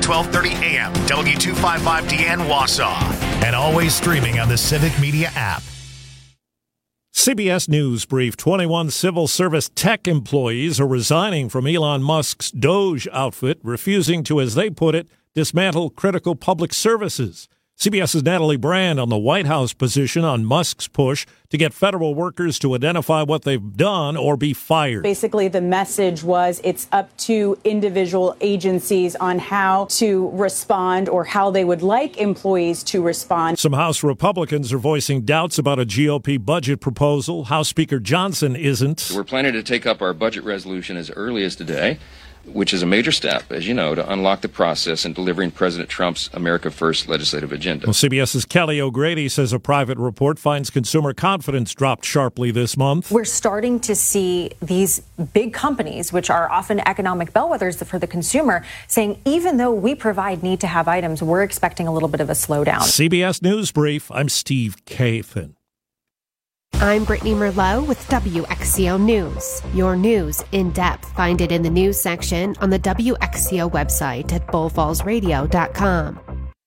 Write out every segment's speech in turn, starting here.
1230 AM, W255DN Wausau. And always streaming on the Civic Media app. CBS News brief. 21 civil service tech employees are resigning from Elon Musk's Doge outfit, refusing to, as they put it, dismantle critical public services. CBS's Natalie Brand on the White House position on Musk's push to get federal workers to identify what they've done or be fired. Basically, the message was it's up to individual agencies on how to respond or how they would like employees to respond. Some House Republicans are voicing doubts about a GOP budget proposal. House Speaker Johnson isn't. We're planning to take up our budget resolution as early as today, which is a major step, as you know, to unlock the process in delivering President Trump's America First legislative agenda. Well, CBS's Kelly O'Grady says a private report finds consumer confidence dropped sharply this month. We're starting to see these big companies, which are often economic bellwethers for the consumer, saying even though we provide need-to-have items, we're expecting a little bit of a slowdown. CBS News Brief, I'm Steve Kathan. I'm Brittany Merlot with WXCO News. Your news in depth. Find it in the news section on the WXCO website at bullfallsradio.com.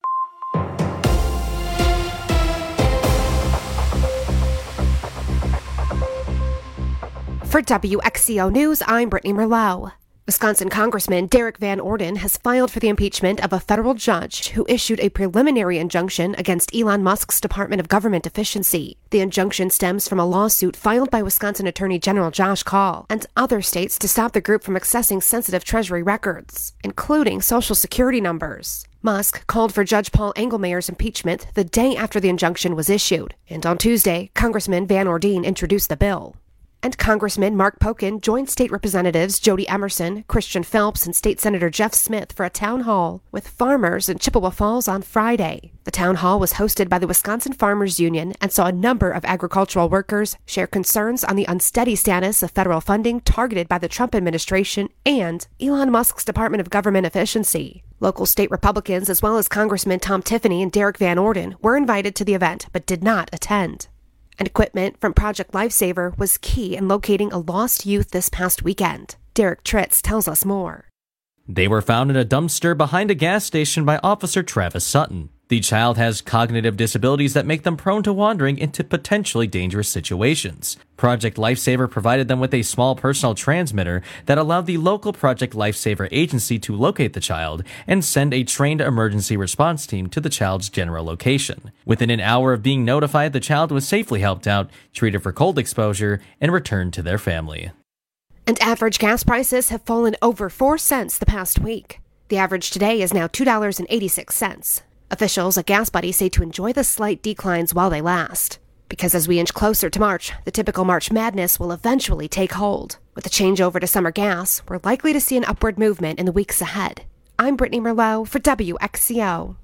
For WXCO News, I'm Brittany Merlot. Wisconsin Congressman Derek Van Orden has filed for the impeachment of a federal judge who issued a preliminary injunction against Elon Musk's Department of Government Efficiency. The injunction stems from a lawsuit filed by Wisconsin Attorney General Josh Kaul and other states to stop the group from accessing sensitive Treasury records, including Social Security numbers. Musk called for Judge Paul Engelmayer's impeachment the day after the injunction was issued, and on Tuesday, Congressman Van Orden introduced the bill. And Congressman Mark Pocan joined State Representatives Jody Emerson, Christian Phelps, and State Senator Jeff Smith for a town hall with farmers in Chippewa Falls on Friday. The town hall was hosted by the Wisconsin Farmers Union and saw a number of agricultural workers share concerns on the unsteady status of federal funding targeted by the Trump administration and Elon Musk's Department of Government Efficiency. Local state Republicans, as well as Congressman Tom Tiffany and Derek Van Orden, were invited to the event but did not attend. And equipment from Project Lifesaver was key in locating a lost youth this past weekend. Derek Tritz tells us more. They were found in a dumpster behind a gas station by Officer Travis Sutton. The child has cognitive disabilities that make them prone to wandering into potentially dangerous situations. Project Lifesaver provided them with a small personal transmitter that allowed the local Project Lifesaver agency to locate the child and send a trained emergency response team to the child's general location. Within an hour of being notified, the child was safely helped out, treated for cold exposure, and returned to their family. And average gas prices have fallen over 4 cents the past week. The average today is now $2.86. Officials at Gas Buddy say to enjoy the slight declines while they last. Because as we inch closer to March, the typical March madness will eventually take hold. With the changeover to summer gas, we're likely to see an upward movement in the weeks ahead. I'm Brittany Merlot for WXCO.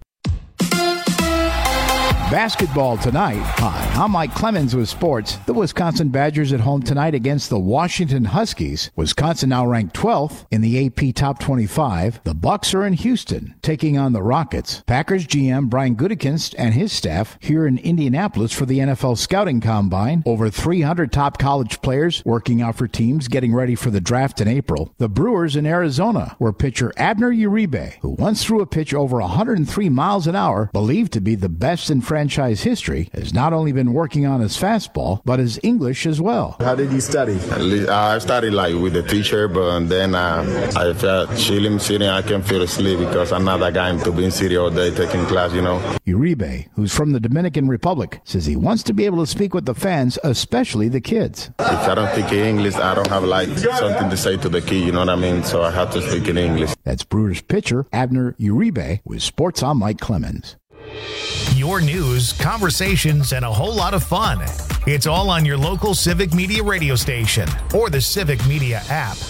Basketball tonight. Hi, I'm Mike Clemens with sports. The Wisconsin Badgers at home tonight against the Washington Huskies. Wisconsin now ranked 12th in the AP Top 25. The Bucks are in Houston, taking on the Rockets. Packers GM Brian Gutekunst and his staff here in Indianapolis for the NFL Scouting Combine. Over 300 top college players working out for teams getting ready for the draft in April. The Brewers in Arizona, where pitcher Abner Uribe, who once threw a pitch over 103 miles an hour, believed to be the best in franchise history, has not only been working on his fastball, but his English as well. How did you study? I studied with the teacher, but then I felt chilling, sitting. I can feel asleep because I'm not that guy to be in city all day taking class, Uribe, who's from the Dominican Republic, says he wants to be able to speak with the fans, especially the kids. If I don't speak English, I don't have something to say to the kid, you know what I mean? So I have to speak in English. That's Brewers pitcher Abner Uribe with Sports on Mike Clemens. Your news, conversations, and a whole lot of fun. It's all on your local Civic Media radio station or the Civic Media app.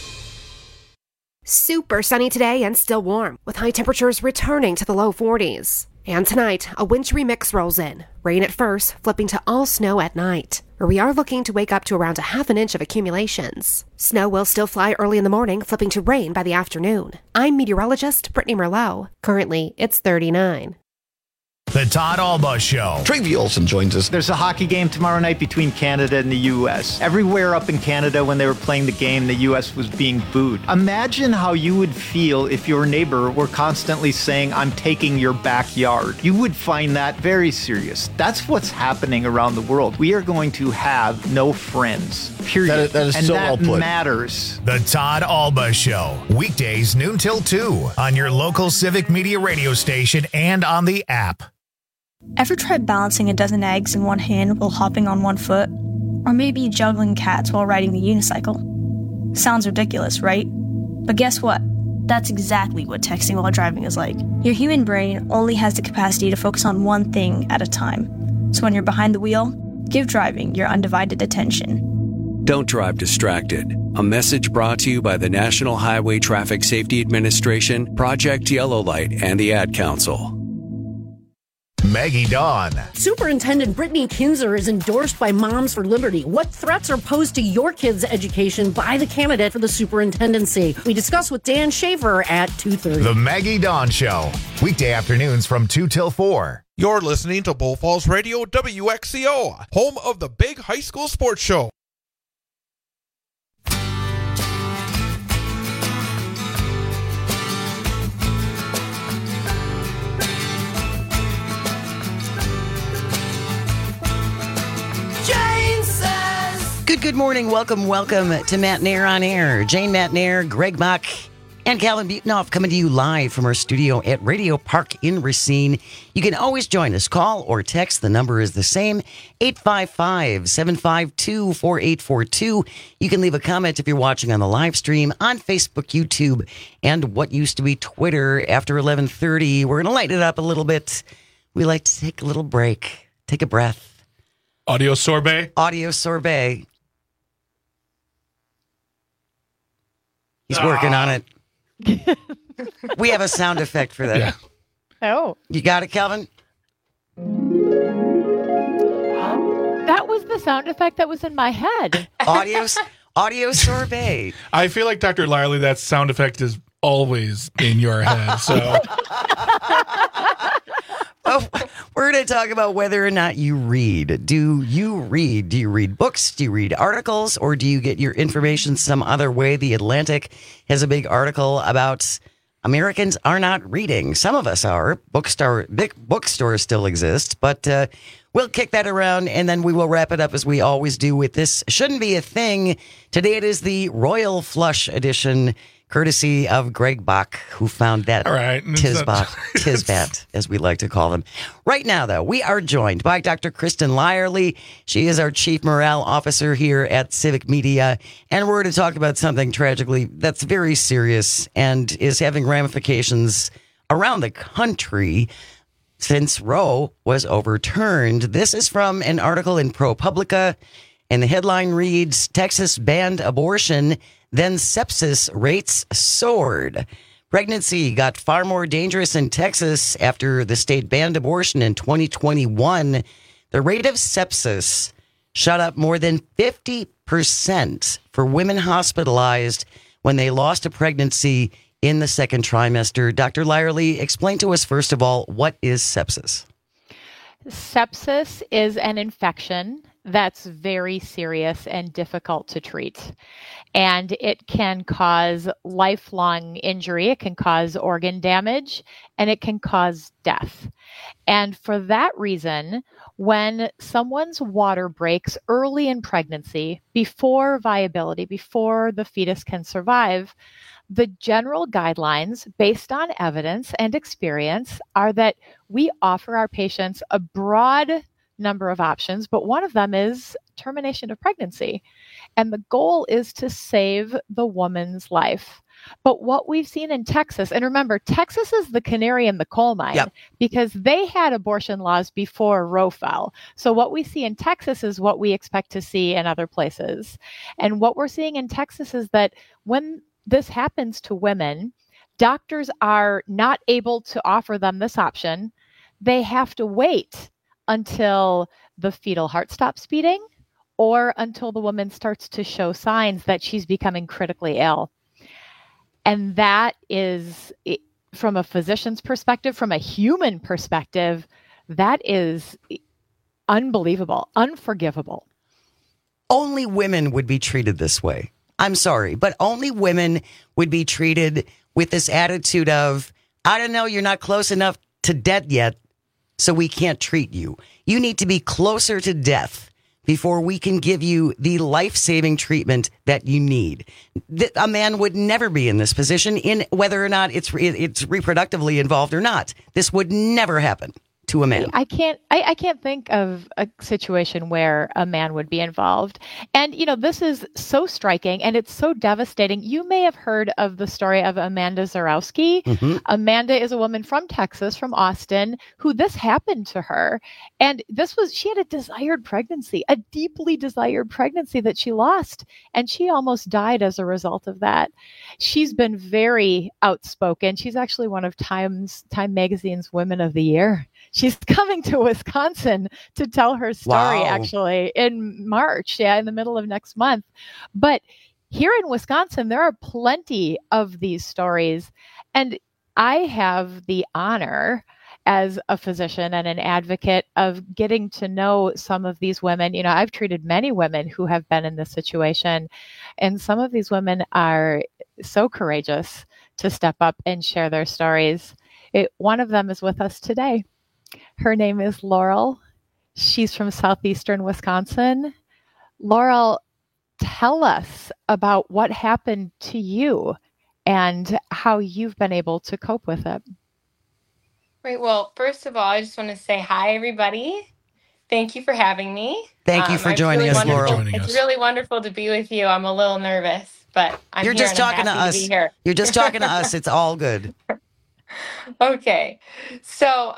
Super sunny today and still warm, with high temperatures returning to the low 40s. And tonight, a wintry mix rolls in. Rain at first, flipping to all snow at night, where we are looking to wake up to around a half an inch of accumulations. Snow will still fly early in the morning, flipping to rain by the afternoon. I'm meteorologist Brittany Merlot. Currently, it's 39. The Todd Alba Show. Travi Olson joins us. There's a hockey game tomorrow night between Canada and the U.S. Everywhere up in Canada when they were playing the game, the U.S. was being booed. Imagine how you would feel if your neighbor were constantly saying, "I'm taking your backyard." You would find that very serious. That's what's happening around the world. We are going to have no friends, period. That is and so that well put. matters. The Todd Alba Show. Weekdays noon till 2 on your local Civic Media radio station and on the app. Ever tried balancing a dozen eggs in one hand while hopping on one foot? Or maybe juggling cats while riding the unicycle? Sounds ridiculous, right? But guess what? That's exactly what texting while driving is like. Your human brain only has the capacity to focus on one thing at a time. So when you're behind the wheel, give driving your undivided attention. Don't drive distracted. A message brought to you by the National Highway Traffic Safety Administration, Project Yellow Light, and the Ad Council. Maggie Dawn. Superintendent Brittany Kinzer is endorsed by Moms for Liberty. What threats are posed to your kids' education by the candidate for the superintendency? We discuss with Dan Schaefer at 2:30. The Maggie Dawn Show. Weekday afternoons from 2 till 4. You're listening to Bull Falls Radio WXCO, home of the big high school sports show. Good morning. Welcome to Matt Nair on Air. Jane Matt Nair, Greg Mock, and Calvin Butonoff coming to you live from our studio at Radio Park in Racine. You can always join us. Call or text. The number is the same, 855-752-4842. You can leave a comment if you're watching on the live stream on Facebook, YouTube, and what used to be Twitter. After 11:30, we're going to light it up a little bit. We like to take a little break, take a breath. Audio sorbet. He's working on it. We have a sound effect for that. Yeah. Oh. You got it, Calvin? That was the sound effect that was in my head. Audio sorbet. I feel like, Dr. Lyerly, that sound effect is always in your head. So we're going to talk about whether or not you read. Do you read? Do you read books? Do you read articles? Or do you get your information some other way? The Atlantic has a big article about Americans are not reading. Some of us are. Big bookstores still exist. But we'll kick that around, and then we will wrap it up as we always do with This Shouldn't Be a Thing. Today it is the Royal Flush edition, courtesy of Greg Bach, who found that Tisbat, as we like to call them. Right now, though, we are joined by Dr. Kristen Lyerly. She is our Chief Morale Officer here at Civic Media, and we're going to talk about something tragically that's very serious and is having ramifications around the country since Roe was overturned. This is from an article in ProPublica, and the headline reads, Texas banned abortion, then sepsis rates soared. Pregnancy got far more dangerous in Texas after the state banned abortion in 2021. The rate of sepsis shot up more than 50% for women hospitalized when they lost a pregnancy in the second trimester. Dr. Lyerly, explain to us, first of all, what is sepsis? Sepsis is an infection that's very serious and difficult to treat. And it can cause lifelong injury, it can cause organ damage, and it can cause death. And for that reason, when someone's water breaks early in pregnancy, before viability, before the fetus can survive, the general guidelines based on evidence and experience are that we offer our patients a broad number of options, but one of them is termination of pregnancy. And the goal is to save the woman's life. But what we've seen in Texas, and remember, Texas is the canary in the coal mine, because they had abortion laws before Roe fell. So what we see in Texas is what we expect to see in other places. And what we're seeing in Texas is that when this happens to women, doctors are not able to offer them this option. They have to wait until the fetal heart stops beating or until the woman starts to show signs that she's becoming critically ill. And that is, from a physician's perspective, from a human perspective, That is unbelievable, unforgivable. Only women would be treated this way. I'm sorry, but only women would be treated with this attitude of, I don't know, you're not close enough to death yet, so we can't treat you. You need to be closer to death before we can give you the life-saving treatment that you need. A man would never be in this position, in whether or not it's reproductively involved or not. This would never happen to a man. I can't think of a situation where a man would be involved. And, this is so striking and it's so devastating. You may have heard of the story of Amanda Zarowski. Mm-hmm. Amanda is a woman from Texas, from Austin, who this happened to her. And she had a desired pregnancy, a deeply desired pregnancy that she lost. And she almost died as a result of that. She's been very outspoken. She's actually one of Time Magazine's Women of the Year. She's coming to Wisconsin to tell her story, actually, in March, in the middle of next month. But here in Wisconsin, there are plenty of these stories. And I have the honor as a physician and an advocate of getting to know some of these women. I've treated many women who have been in this situation. And some of these women are so courageous to step up and share their stories. One of them is with us today. Her name is Laurel. She's from southeastern Wisconsin. Laurel, tell us about what happened to you and how you've been able to cope with it. Right. Well, first of all, I just want to say hi, everybody. Thank you for having me. Thank you for joining us, Laurel. It's really wonderful to be with you. I'm a little nervous, but You're just talking to us. You're just talking to us. It's all good. Okay. So,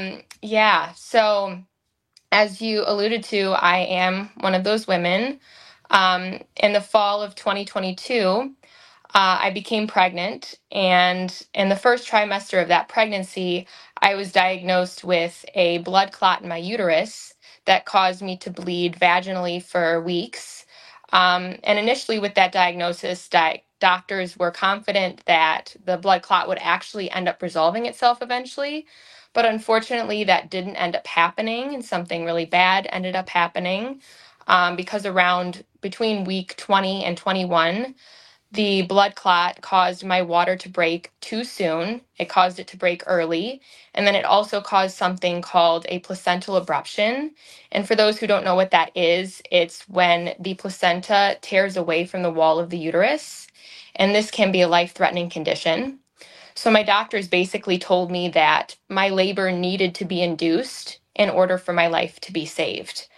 So as you alluded to, I am one of those women. In the fall of 2022, I became pregnant. And in the first trimester of that pregnancy, I was diagnosed with a blood clot in my uterus that caused me to bleed vaginally for weeks. And initially with that diagnosis, doctors were confident that the blood clot would actually end up resolving itself eventually. But unfortunately, that didn't end up happening, and something really bad ended up happening because between week 20 and 21, the blood clot caused my water to break too soon. It caused it to break early. And then it also caused something called a placental abruption. And for those who don't know what that is, it's when the placenta tears away from the wall of the uterus. And this can be a life-threatening condition. So my doctors basically told me that my labor needed to be induced in order for my life to be saved.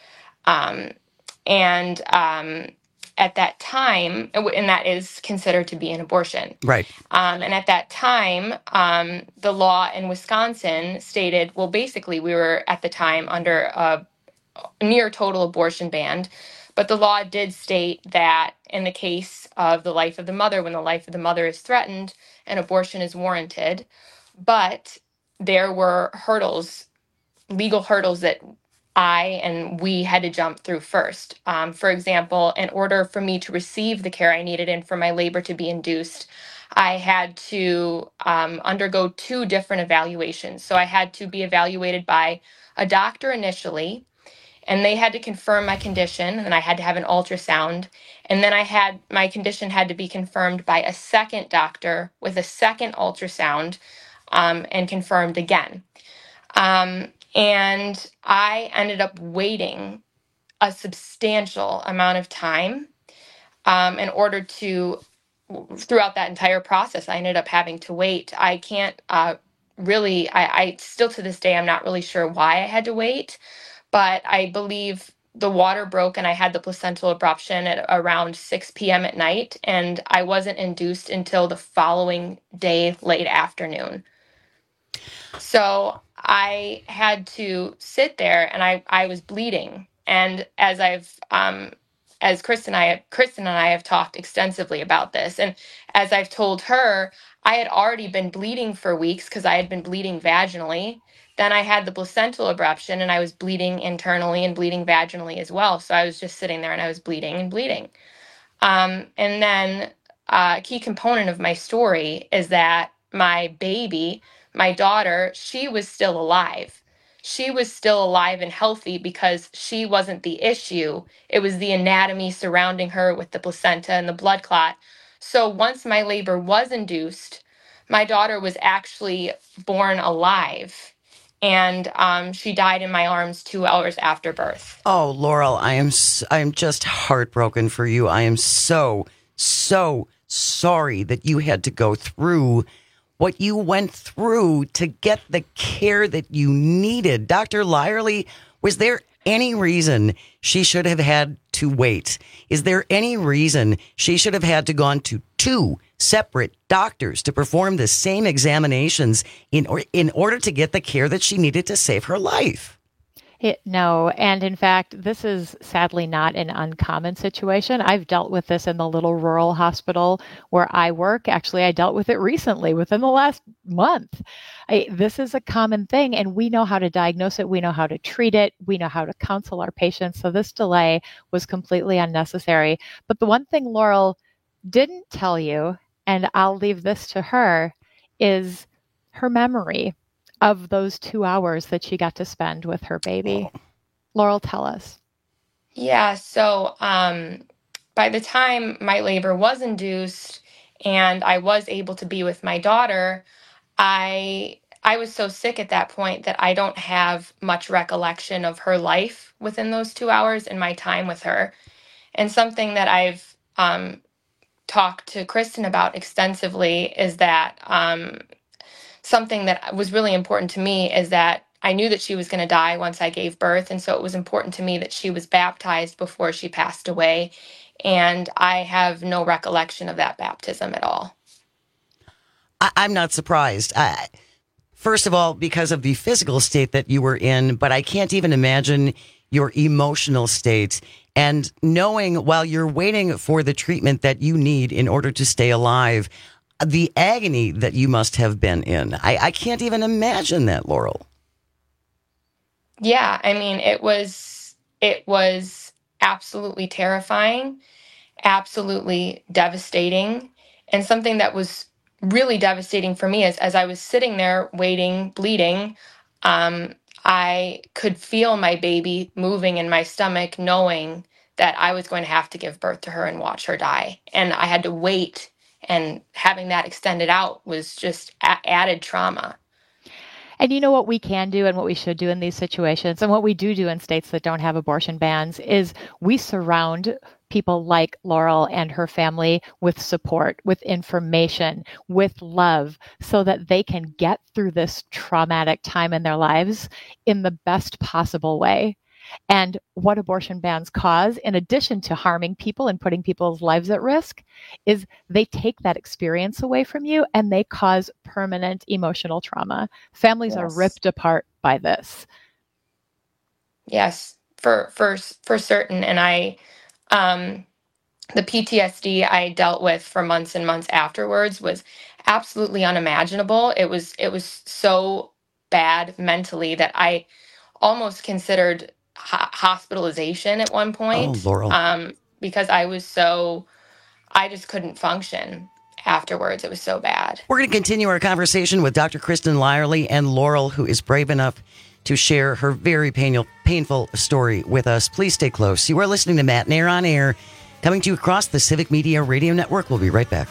At that time, and that is considered to be an abortion. Right. And at that time, the law in Wisconsin stated, well, basically, we were at the time under a near total abortion ban. But the law did state that in the case of the life of the mother, when the life of the mother is threatened, an abortion is warranted. But there were legal hurdles that we had to jump through first. For example, in order for me to receive the care I needed and for my labor to be induced, I had to undergo 2 different evaluations. So I had to be evaluated by a doctor initially, and they had to confirm my condition, and I had to have an ultrasound. And then my condition had to be confirmed by a second doctor with a second ultrasound and confirmed again. And I ended up waiting a substantial amount of time in order to, throughout that entire process, I ended up having to wait. I can't I still to this day, I'm not really sure why I had to wait, but I believe the water broke and I had the placental abruption at around 6 p.m. at night, and I wasn't induced until the following day, late afternoon. So I had to sit there, and I was bleeding. And as Kristen and I have talked extensively about this, and as I've told her, I had already been bleeding for weeks because I had been bleeding vaginally. Then I had the placental abruption, and I was bleeding internally and bleeding vaginally as well. So I was just sitting there, and I was bleeding and bleeding. And then a key component of my story is that my baby, my daughter, she was still alive. she was still alive and healthy because she wasn't the issue. It was the anatomy surrounding her with the placenta and the blood clot. So once my labor was induced, my daughter was actually born alive. And she died in my arms 2 hours after birth. Oh, Laurel, I am just heartbroken for you. I am so sorry that you had to go through what you went through to get the care that you needed. Dr. Lyerly, was there any reason she should have had to wait? Is there any reason she should have had to gone to 2 separate doctors to perform the same examinations in order to get the care that she needed to save her life? No. And in fact, this is sadly not an uncommon situation. I've dealt with this in the little rural hospital where I work. Actually, I dealt with it recently within the last month. This is a common thing, and we know how to diagnose it. We know how to treat it. We know how to counsel our patients. So this delay was completely unnecessary. But the one thing Laurel didn't tell you, and I'll leave this to her, is her memory of those 2 hours that she got to spend with her baby. Laurel, tell us. Yeah, so by the time my labor was induced and I was able to be with my daughter, I was so sick at that point that I don't have much recollection of her life within those 2 hours and my time with her. And something that I've talked to Kristen about extensively is that something that was really important to me is that I knew that she was going to die once I gave birth. And so it was important to me that she was baptized before she passed away. And I have no recollection of that baptism at all. I'm not surprised. First of all, because of the physical state that you were in, but I can't even imagine your emotional state. And knowing while you're waiting for the treatment that you need in order to stay alive, the agony that you must have been in. I can't even imagine that, Laurel. Yeah, I mean, it was absolutely terrifying, absolutely devastating. And something that was really devastating for me is as I was sitting there waiting, bleeding, I could feel my baby moving in my stomach, knowing that I was going to have to give birth to her and watch her die. And I had to wait. And having that extended out was just added trauma. And you know what we can do and what we should do in these situations, and what we do in states that don't have abortion bans, is we surround people like Laurel and her family with support, with information, with love, so that they can get through this traumatic time in their lives in the best possible way. And what abortion bans cause, in addition to harming people and putting people's lives at risk, is they take that experience away from you and they cause permanent emotional trauma. Families are ripped apart by this. Yes, for certain. And the PTSD I dealt with for months and months afterwards was absolutely unimaginable. It was so bad mentally that I almost considered hospitalization at one point. Oh, Laurel. Because I just couldn't function afterwards. It was so bad. We're going to continue our conversation with Dr. Kristen Lyerly and Laurel, who is brave enough to share her very painful story with us. Please stay close. You are listening to Matt and Air on Air, coming to you across the Civic Media Radio Network. We'll be right back.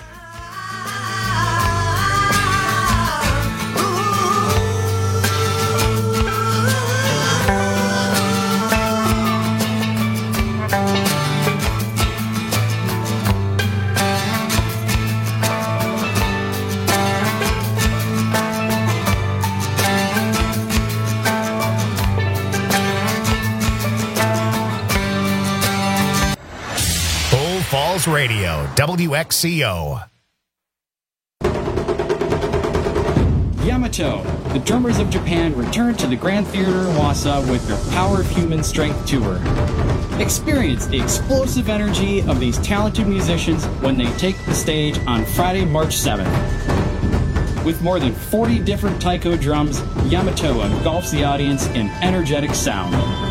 Radio, WXCO. Yamato, the Drummers of Japan, return to the Grand Theater in Wausau with their Power of Human Strength tour. Experience the explosive energy of these talented musicians when they take the stage on Friday, March 7th. With more than 40 different taiko drums, Yamato engulfs the audience in energetic sound.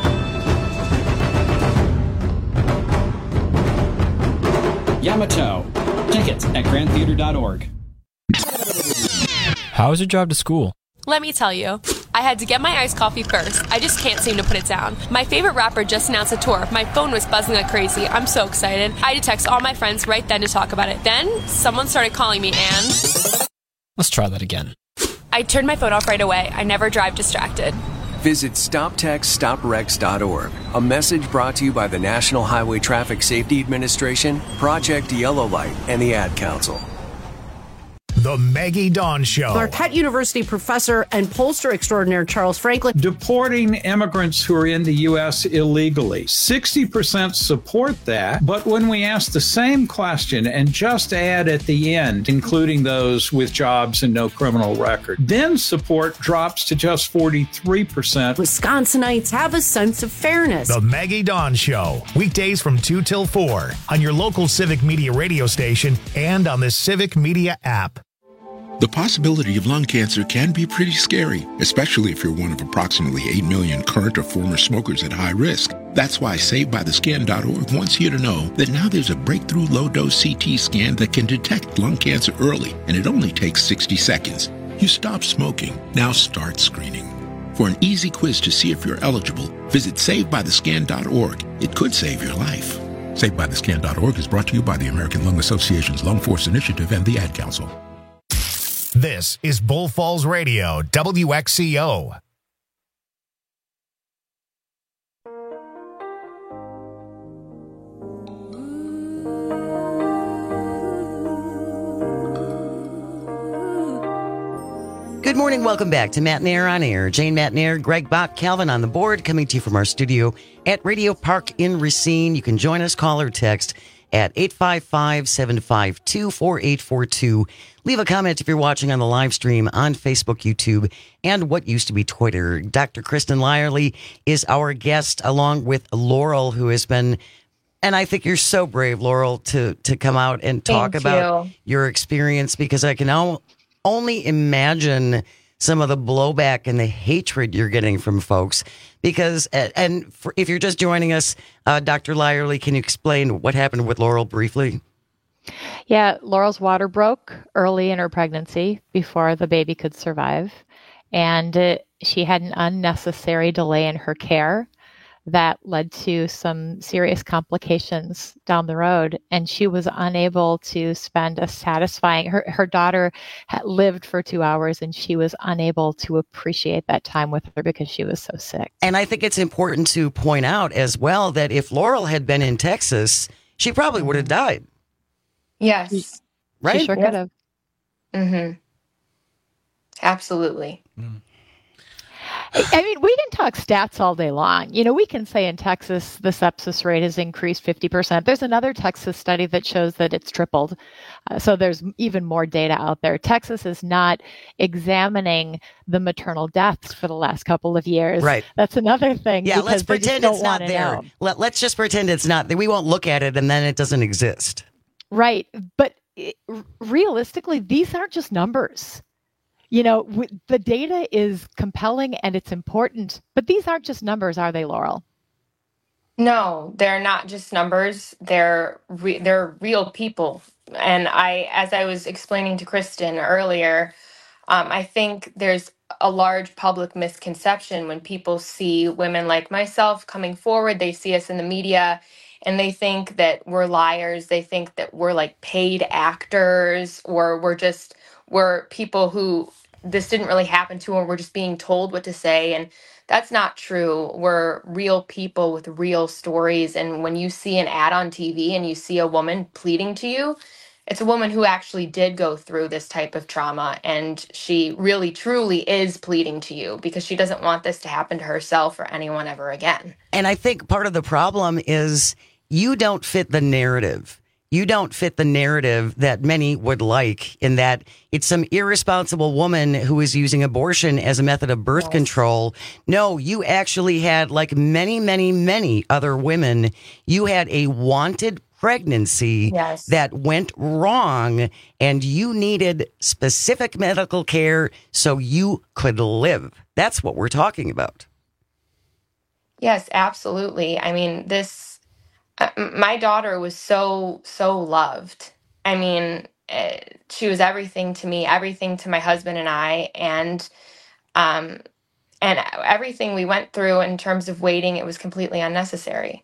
Yamato. Tickets at grandtheater.org. How is your job to school? Let me tell you. I had to get my iced coffee first. I just can't seem to put it down. My favorite rapper just announced a tour. My phone was buzzing like crazy. I'm so excited. I had to text all my friends right then to talk about it. Then someone started calling me and... Let's try that again. I turned my phone off right away. I never drive distracted. Visit StopTextStopWrecks.org. A message brought to you by the National Highway Traffic Safety Administration, Project Yellow Light, and the Ad Council. The Maggie Dawn Show. Marquette University professor and pollster extraordinaire Charles Franklin. Deporting immigrants who are in the U.S. illegally. 60% support that, but when we ask the same question and just add at the end, including those with jobs and no criminal record, then support drops to just 43%. Wisconsinites have a sense of fairness. The Maggie Dawn Show. Weekdays from 2 till 4 on your local Civic Media radio station and on the Civic Media app. The possibility of lung cancer can be pretty scary, especially if you're one of approximately 8 million current or former smokers at high risk. That's why SaveByTheScan.org wants you to know that now there's a breakthrough low-dose CT scan that can detect lung cancer early, and it only takes 60 seconds. You stop smoking, now start screening. For an easy quiz to see if you're eligible, visit SaveByTheScan.org. It could save your life. SaveByTheScan.org is brought to you by the American Lung Association's Lung Force Initiative and the Ad Council. This is Bull Falls Radio, WXCO. Good morning. Welcome back to Matt Nair on Air. Jane Matt Nair, Greg Bach, Calvin on the board, coming to you from our studio at Radio Park in Racine. You can join us, call or text at 855-752-4842. Leave a comment if you're watching on the live stream on Facebook, YouTube, and what used to be Twitter. Dr. Kristen Lyerly is our guest, along with Laurel, who has been, and I think you're so brave, Laurel, to come out and talk about your experience, because I can only imagine some of the blowback and the hatred you're getting from folks. Because, if you're just joining us, Dr. Lyerly, can you explain what happened with Laurel briefly? Yeah, Laurel's water broke early in her pregnancy before the baby could survive. And she had an unnecessary delay in her care that led to some serious complications down the road. And she was unable to spend a satisfying, her daughter had lived for 2 hours and she was unable to appreciate that time with her because she was so sick. And I think it's important to point out as well that if Laurel had been in Texas, she probably would have died. Yes. Right? She sure could have. Mm-hmm. Absolutely. I mean, we can talk stats all day long. You know, we can say in Texas, the sepsis rate has increased 50%. There's another Texas study that shows that it's tripled. So there's even more data out there. Texas is not examining the maternal deaths for the last couple of years. Right. That's another thing. Yeah, let's pretend it's not there. Let's just pretend it's not there. We won't look at it and then it doesn't exist. Right. But realistically, these aren't just numbers. You know, the data is compelling and it's important, but these aren't just numbers, are they, Laurel? No, they're not just numbers. They're real people. And as I was explaining to Kristen earlier, I think there's a large public misconception when people see women like myself coming forward. They see us in the media and they think that we're liars. They think that we're like paid actors, or we're people who this didn't really happen to, or we're just being told what to say. And that's not true. We're real people with real stories. And when you see an ad on TV and you see a woman pleading to you, it's a woman who actually did go through this type of trauma. And she really, truly is pleading to you because she doesn't want this to happen to herself or anyone ever again. And I think part of the problem is you don't fit the narrative. You don't fit the narrative that many would like, in that it's some irresponsible woman who is using abortion as a method of birth control. No, you actually had, like many, many, many other women, you had a wanted pregnancy that went wrong, and you needed specific medical care so you could live. That's what we're talking about. Yes, absolutely. I mean, my daughter was so loved. I mean, she was everything to me, everything to my husband and I. And everything we went through in terms of waiting, it was completely unnecessary.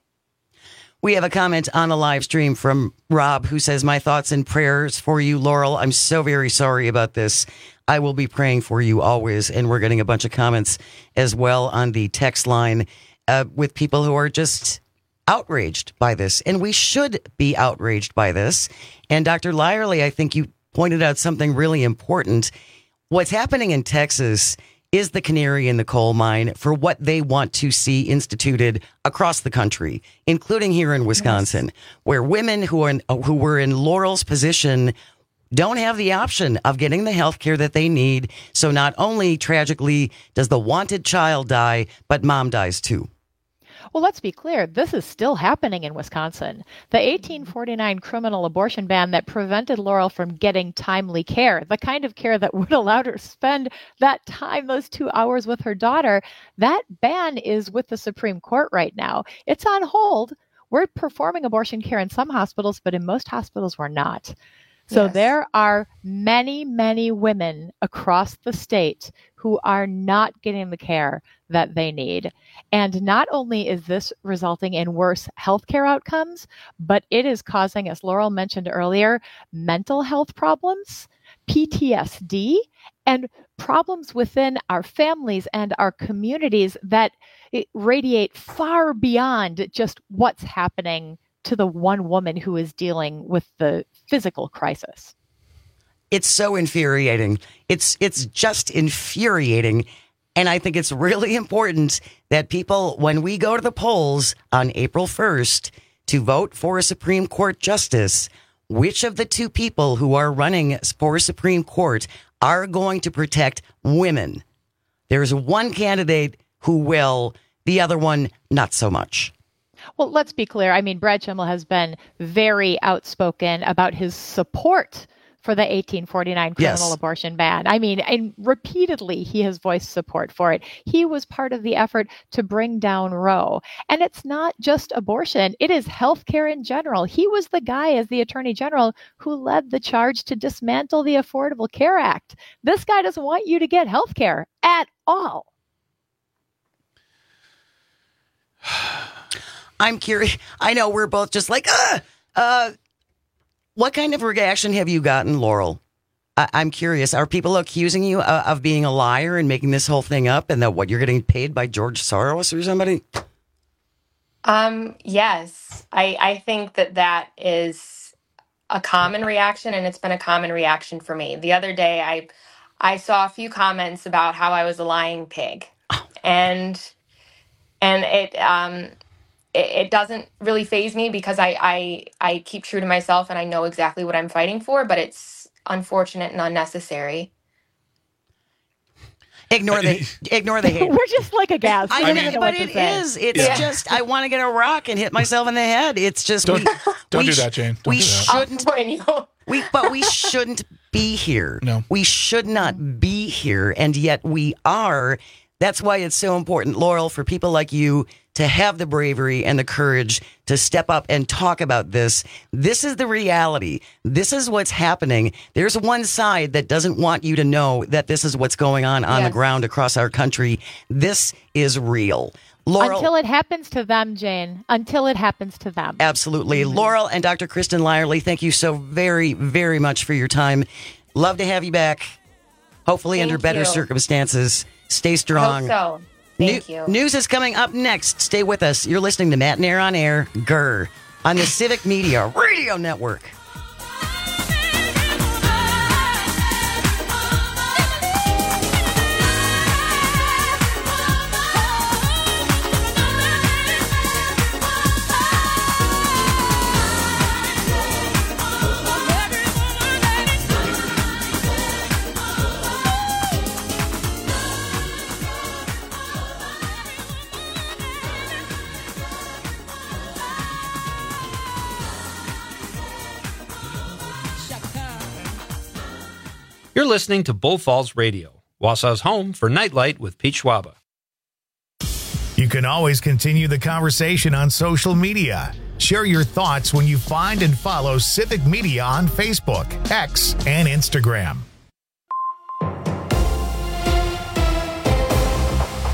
We have a comment on the live stream from Rob who says, my thoughts and prayers for you, Laurel. I'm so very sorry about this. I will be praying for you always. And we're getting a bunch of comments as well on the text line with people who are just outraged by this. And we should be outraged by this. And Dr. Lyerly, I think you pointed out something really important. What's happening in Texas is the canary in the coal mine for what they want to see instituted across the country, including here in Wisconsin, where women who were in Laurel's position don't have the option of getting the health care that they need. So not only tragically does the wanted child die, but mom dies too. Well, let's be clear. This is still happening in Wisconsin. The 1849 criminal abortion ban that prevented Laurel from getting timely care, the kind of care that would allow her to spend that time, those 2 hours with her daughter, that ban is with the Supreme Court right now. It's on hold. We're performing abortion care in some hospitals, but in most hospitals we're not. So there are many, many women across the state who are not getting the care that they need. And not only is this resulting in worse healthcare outcomes, but it is causing, as Laurel mentioned earlier, mental health problems, PTSD, and problems within our families and our communities that radiate far beyond just what's happening to the one woman who is dealing with the physical crisis. It's so infuriating. It's just infuriating. And I think it's really important that people, when we go to the polls on April 1st to vote for a Supreme Court justice, which of the two people who are running for Supreme Court are going to protect women? There's one candidate who will, the other one, not so much. Well, let's be clear. I mean, Brad Schimel has been very outspoken about his support for the 1849 criminal abortion ban. I mean, and repeatedly he has voiced support for it. He was part of the effort to bring down Roe. And it's not just abortion. It is healthcare in general. He was the guy as the Attorney General who led the charge to dismantle the Affordable Care Act. This guy doesn't want you to get healthcare at all. I'm curious. I know we're both just like, what kind of reaction have you gotten, Laurel? I'm curious. Are people accusing you of being a liar and making this whole thing up, and that what you're getting paid by George Soros or somebody? Yes, I think that is a common reaction, and it's been a common reaction for me. The other day, I saw a few comments about how I was a lying pig, and it doesn't really faze me because I keep true to myself and I know exactly what I'm fighting for, but it's unfortunate and unnecessary. Ignore the hate. We're just like a gas. But it is. It's just, I want to get a rock and hit myself in the head. It's just, don't do that, Jane. Don't do that. But we shouldn't be here. No. We should not be here, and yet we are. That's why it's so important, Laurel, for people like you to have the bravery and the courage to step up and talk about this. This is the reality. This is what's happening. There's one side that doesn't want you to know that this is what's going on the ground across our country. This is real. Laurel, until it happens to them, Jane. Until it happens to them. Absolutely. Mm-hmm. Laurel and Dr. Kristen Lyerly, thank you so very, very much for your time. Love to have you back. Hopefully under better circumstances. Stay strong. I hope so. Thank you. News is coming up next. Stay with us. You're listening to Matt and Air on Air, GER, on the Civic Media Radio Network. You're listening to Bull Falls Radio, Wausau's home for Nightlight with Pete Schwaba. You can always continue the conversation on social media. Share your thoughts when you find and follow Civic Media on Facebook, X, and Instagram.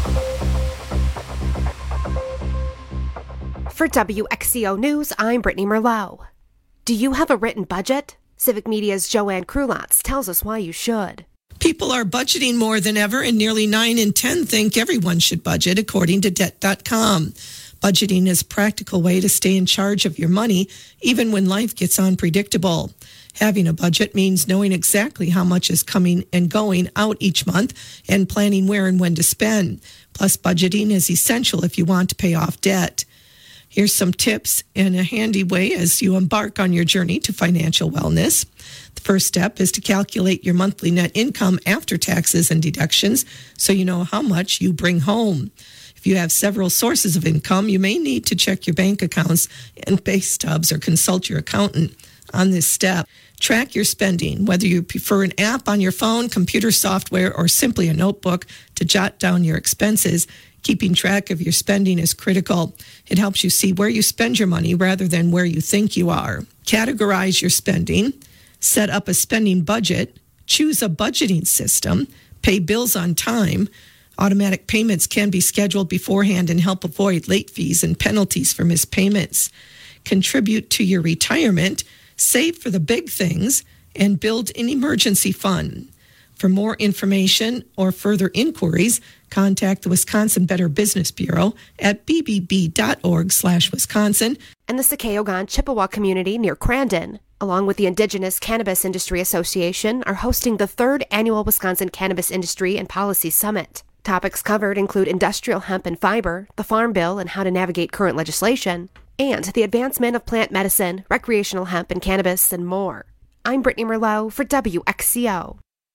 For WXCO News, I'm Brittany Merlot. Do you have a written budget? Civic Media's Joanne Krulotz tells us why you should. People are budgeting more than ever, and nearly 9 in 10 think everyone should budget, according to Debt.com. Budgeting is a practical way to stay in charge of your money, even when life gets unpredictable. Having a budget means knowing exactly how much is coming and going out each month and planning where and when to spend. Plus, budgeting is essential if you want to pay off debt. Here's some tips in a handy way as you embark on your journey to financial wellness. The first step is to calculate your monthly net income after taxes and deductions so you know how much you bring home. If you have several sources of income, you may need to check your bank accounts and pay stubs or consult your accountant on this step. Track your spending, whether you prefer an app on your phone, computer software, or simply a notebook to jot down your expenses. Keeping track of your spending is critical. It helps you see where you spend your money rather than where you think you are. Categorize your spending. Set up a spending budget. Choose a budgeting system. Pay bills on time. Automatic payments can be scheduled beforehand and help avoid late fees and penalties for missed payments. Contribute to your retirement. Save for the big things. And build an emergency fund. For more information or further inquiries, contact the Wisconsin Better Business Bureau at bbb.org/Wisconsin. And the Sakay-Ogon Chippewa community near Crandon, along with the Indigenous Cannabis Industry Association, are hosting the 3rd annual Wisconsin Cannabis Industry and Policy Summit. Topics covered include industrial hemp and fiber, the Farm Bill and how to navigate current legislation, and the advancement of plant medicine, recreational hemp and cannabis, and more. I'm Brittany Merlot for WXCO.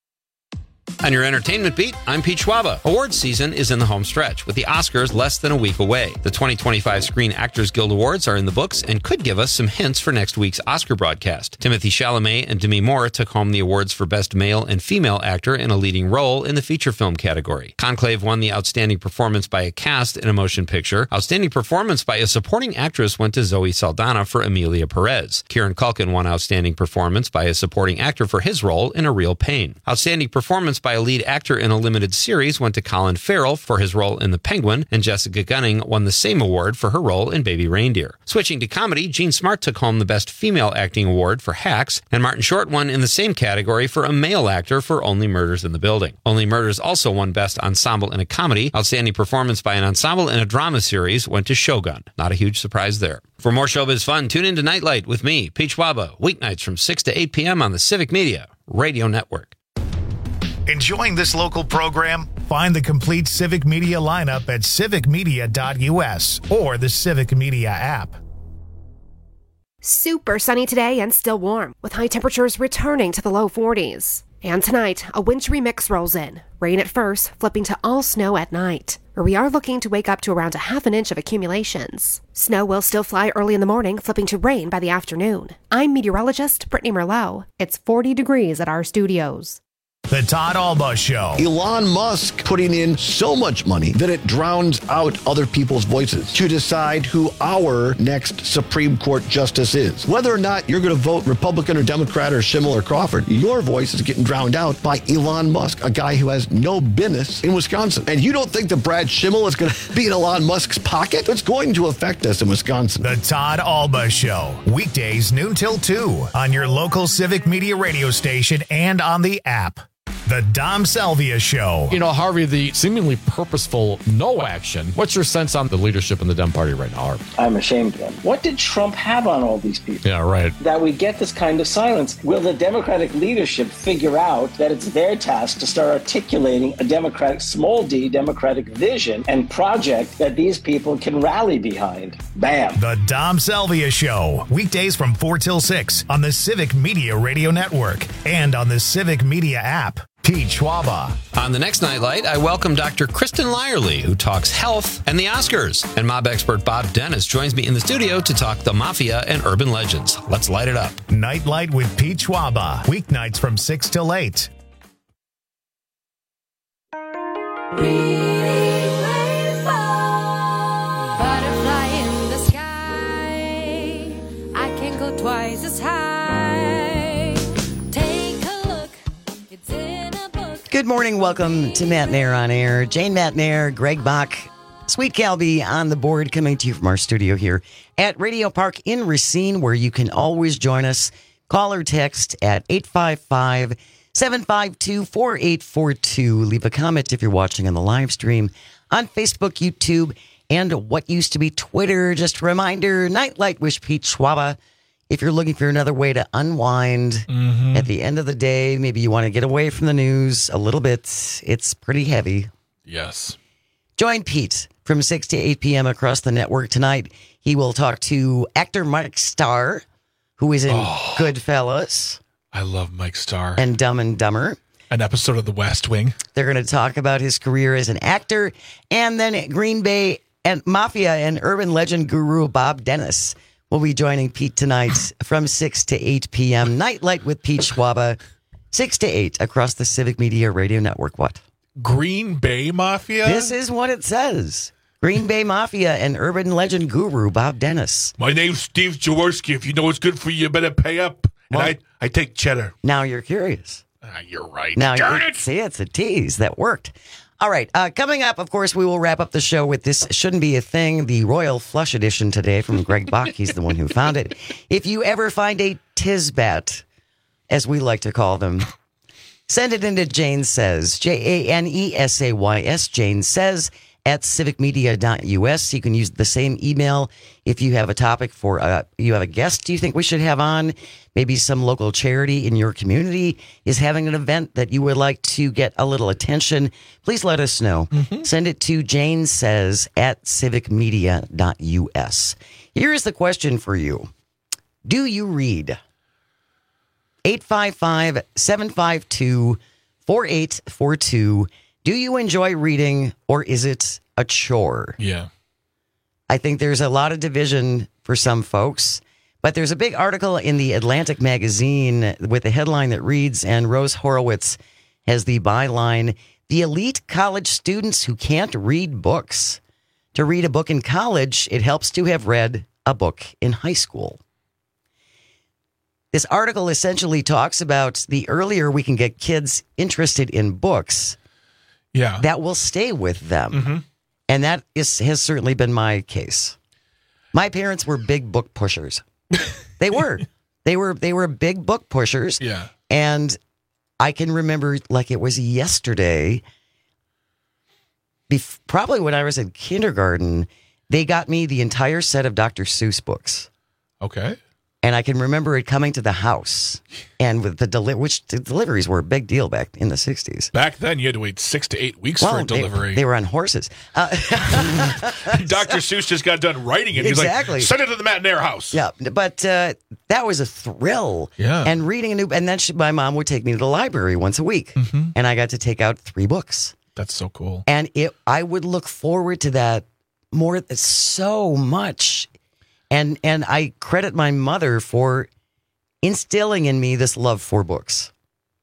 On your entertainment beat, I'm Pete Schwaba. Awards season is in the home stretch, with the Oscars less than a week away. The 2025 Screen Actors Guild Awards are in the books and could give us some hints for next week's Oscar broadcast. Timothée Chalamet and Demi Moore took home the awards for Best Male and Female Actor in a Leading Role in the feature film category. Conclave won the Outstanding Performance by a Cast in a Motion Picture. Outstanding Performance by a Supporting Actress went to Zoe Saldana for Emilia Perez. Kieran Culkin won Outstanding Performance by a Supporting Actor for his role in A Real Pain. Outstanding Performance by a Lead Actor in a Limited Series went to Colin Farrell for his role in The Penguin, and Jessica Gunning won the same award for her role in Baby Reindeer. Switching to comedy, Jean Smart took home the Best Female Acting Award for Hacks, and Martin Short won in the same category for a male actor for Only Murders in the Building. Only Murders also won Best Ensemble in a Comedy. Outstanding Performance by an Ensemble in a Drama Series went to Shogun. Not a huge surprise there. For more showbiz fun, tune in to Nightlight with me, Pete Schwaba, weeknights from 6 to 8 p.m. on the Civic Media Radio Network. Enjoying this local program? Find the complete Civic Media lineup at civicmedia.us or the Civic Media app. Super sunny today and still warm, with high temperatures returning to the low 40s. And tonight, a wintry mix rolls in. Rain at first, flipping to all snow at night, where we are looking to wake up to around a half an inch of accumulations. Snow will still fly early in the morning, flipping to rain by the afternoon. I'm meteorologist Brittany Merlot. It's 40 degrees at our studios. The Todd Alba Show. Elon Musk putting in so much money that it drowns out other people's voices to decide who our next Supreme Court justice is. Whether or not you're going to vote Republican or Democrat or Schimmel or Crawford, your voice is getting drowned out by Elon Musk, a guy who has no business in Wisconsin. And you don't think that Brad Schimmel is going to be in Elon Musk's pocket? It's going to affect us in Wisconsin. The Todd Alba Show. Weekdays noon till 2 on your local Civic Media radio station and on the app. The Dom Salvia Show. You know, Harvey, the seemingly purposeful no action. What's your sense on the leadership in the Dem Party right now, Harvey? I'm ashamed of them. What did Trump have on all these people? Yeah, right. That we get this kind of silence. Will the Democratic leadership figure out that it's their task to start articulating a Democratic, small d, Democratic vision and project that these people can rally behind? Bam. The Dom Salvia Show. Weekdays from 4 till 6 on the Civic Media Radio Network and on the Civic Media app. Pete Schwaba. On the next Nightlight, I welcome Dr. Kristen Lyerly, who talks health and the Oscars. And mob expert Bob Dennis joins me in the studio to talk the mafia and urban legends. Let's light it up. Nightlight with Pete Schwaba. Weeknights from 6 till 8. Butterfly in the sky, I can go twice as high. Take a look, it's in a book. Good morning. Welcome to Matt Nair on Air. Jane Matt Nair, Greg Bach, Sweet Calby on the board, coming to you from our studio here at Radio Park in Racine, where you can always join us. Call or text at 855-752-4842. Leave a comment if you're watching on the live stream on Facebook, YouTube, and what used to be Twitter. Just a reminder, Nightlight with Pete Schwaba. If you're looking for another way to unwind at the end of the day, maybe you want to get away from the news a little bit. It's pretty heavy. Yes. Join Pete from 6 to 8 p.m. across the network tonight. He will talk to actor Mike Starr, who is in Goodfellas. I love Mike Starr. And Dumb and Dumber. An episode of The West Wing. They're going to talk about his career as an actor. And then Green Bay and Mafia and urban legend guru Bob Dennis will be joining Pete tonight from 6 to 8 p.m. Nightlight with Pete Schwaba, 6 to 8 across the Civic Media Radio Network. What? Green Bay Mafia? This is what it says. Green Bay Mafia and urban legend guru Bob Dennis. My name's Steve Jaworski. If you know what's good for you, you better pay up. And Well, I take cheddar. Now you're curious. You're right. Now, Darn it. See, it's a tease that worked. All right. Coming up, of course, we will wrap up the show with This Shouldn't Be a Thing, the Royal Flush Edition today from Greg Bach. He's the one who found it. If you ever find a Tisbat, as we like to call them, send it into Jane Says, Janesays, Jane Says, at civicmedia.us. You can use the same email if you have a topic for, you have a guest you think we should have on. Maybe some local charity in your community is having an event that you would like to get a little attention. Please let us know. Send it to Jane Says at civicmedia.us. Here's the question for you. Do you read? 855-752-4842. Do you enjoy reading, or is it a chore? Yeah. I think there's a lot of division for some folks, but there's a big article in the Atlantic magazine with a headline that reads, and Rose Horowitz has the byline, "The elite college students who can't read books. To read a book in college, it helps to have read a book in high school." This article essentially talks about the earlier we can get kids interested in books, that will stay with them. And that has certainly been my case. My parents were big book pushers. They were. They were big book pushers. Yeah. And I can remember like it was yesterday, probably when I was in kindergarten, they got me the entire set of Dr. Seuss books. Okay. And I can remember it coming to the house, and with the deliveries were a big deal back in the 60s. Back then, you had to wait 6 to 8 weeks for a delivery. They were on horses. Dr. Seuss just got done writing it. Exactly. He's like, send it to the Matt Nair house. Yeah, but that was a thrill. Yeah. And reading and then my mom would take me to the library once a week, and I got to take out 3 books. That's so cool. And I would look forward to that so much. And I credit my mother for instilling in me this love for books.